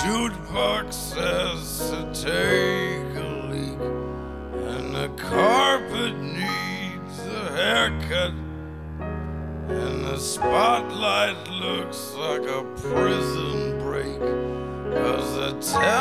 jukebox says to take a leak, and the carpet needs a haircut, and the spotlight looks like a prison break, 'cause the